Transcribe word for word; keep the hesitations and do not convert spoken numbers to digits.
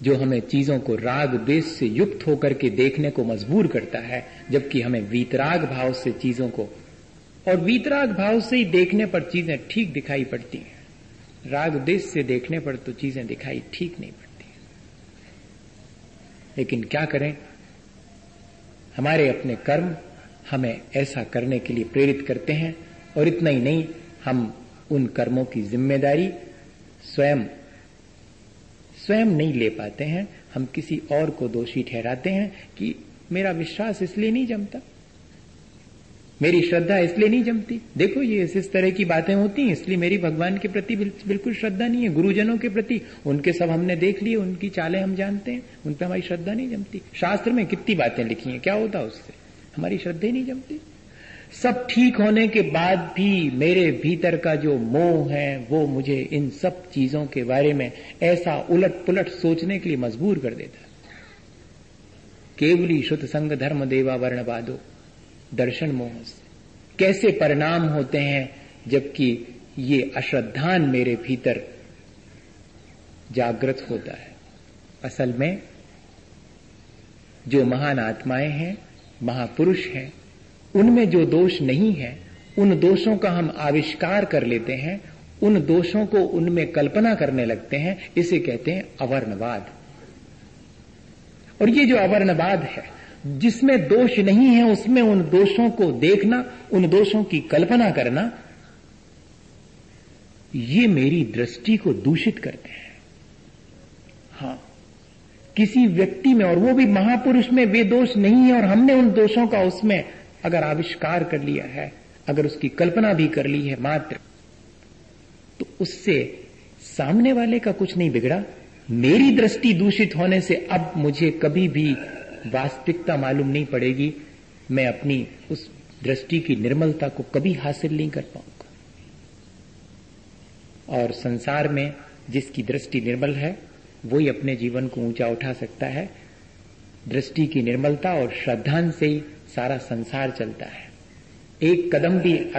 जो हमें चीजों को राग द्वेष से युक्त होकर के देखने को मजबूर करता है, जबकि हमें वीतराग भाव से चीजों को, और वीतराग भाव से ही देखने पर चीजें ठीक दिखाई पड़ती हैं, राग द्वेष से देखने पर तो चीजें दिखाई ठीक नहीं पड़ती। लेकिन क्या करें, हमारे अपने कर्म हमें ऐसा करने के लिए प्रेरित करते हैं, और इतना ही नहीं, हम उन कर्मों की जिम्मेदारी स्वयं स्वयं नहीं ले पाते हैं। हम किसी और को दोषी ठहराते हैं कि मेरा विश्वास इसलिए नहीं जमता, मेरी श्रद्धा इसलिए नहीं जमती। देखो ये इस तरह की बातें होती हैं, इसलिए मेरी भगवान के प्रति बिल्कुल श्रद्धा नहीं है। गुरुजनों के प्रति उनके सब हमने देख लिए, उनकी चालें हम जानते हैं, उन पर हमारी श्रद्धा नहीं जमती। शास्त्र में कितनी बातें लिखी हैं, क्या होता उससे, हमारी श्रद्धा ही नहीं जमती। सब ठीक होने के बाद भी मेरे भीतर का जो मोह है वो मुझे इन सब चीजों के बारे में ऐसा उलट पुलट सोचने के लिए मजबूर कर देता। केवली श्रुत संग धर्म देवा वर्णवादो दर्शन मोह से कैसे परिणाम होते हैं, जबकि ये अश्रद्धान मेरे भीतर जागृत होता है। असल में जो महान आत्माएं हैं, महापुरुष हैं, उनमें जो दोष नहीं है, उन दोषों का हम आविष्कार कर लेते हैं, उन दोषों को उनमें कल्पना करने लगते हैं, इसे कहते हैं अवर्णवाद। और ये जो अवर्णवाद है, जिसमें दोष नहीं है उसमें उन दोषों को देखना, उन दोषों की कल्पना करना, ये मेरी दृष्टि को दूषित करते हैं। हाँ, किसी व्यक्ति में, और वो भी महापुरुष में, वे दोष नहीं है और हमने उन दोषों का उसमें अगर आविष्कार कर लिया है, अगर उसकी कल्पना भी कर ली है मात्र, तो उससे सामने वाले का कुछ नहीं बिगड़ा। मेरी दृष्टि दूषित होने से अब मुझे कभी भी वास्तविकता मालूम नहीं पड़ेगी, मैं अपनी उस दृष्टि की निर्मलता को कभी हासिल नहीं कर पाऊंगा। और संसार में जिसकी दृष्टि निर्मल है वही अपने जीवन को ऊंचा उठा सकता है। दृष्टि की निर्मलता और श्रद्धांत से ही सारा संसार चलता है। एक कदम भी